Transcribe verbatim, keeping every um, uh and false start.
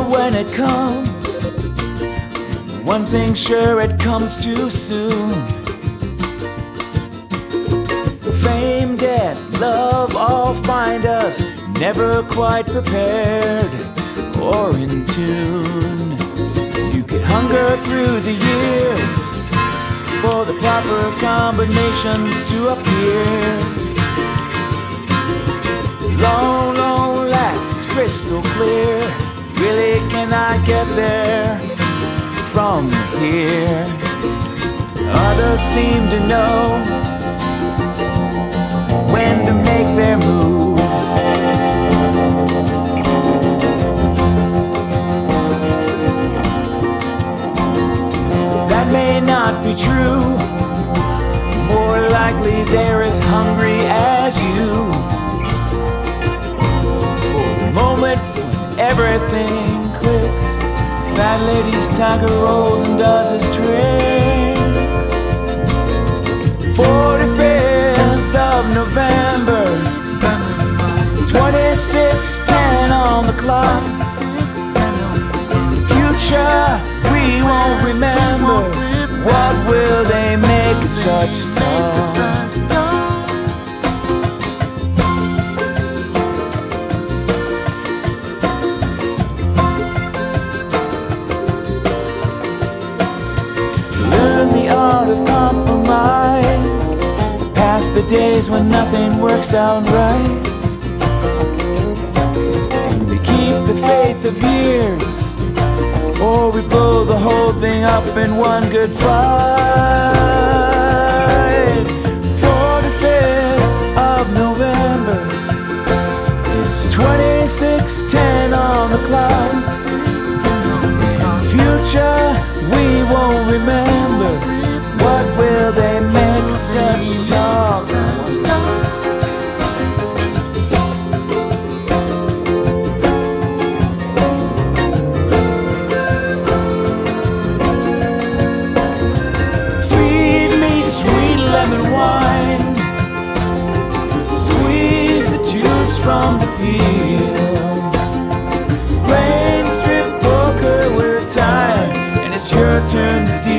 when it comes. One thing sure, it comes too soon. Fame, death, love all find us never quite prepared or in tune. You get hunger through the years for the proper combinations to appear. Long, long last, it's crystal clear. Really, can I get there from here? Others seem to know when to make their moves. That may not be true. More likely they're as hungry as you. For the moment when everything clicks, Fat Lady's tiger rolls and does his tricks. forty-fifth of November, twenty-six ten on the clock. In the future we won't remember. What will they make of such talk? Learn the art of compromise, past the days when nothing works out right. And we keep the faith of years, or we blow the whole thing up in one good fight. forty-fifth of November, it's twenty-six ten on the clock. Future we won't remember. What will they make such talk? Feed me sweet lemon wine, squeeze the juice from the peel. Rain strip poker with time, and it's your turn to deal.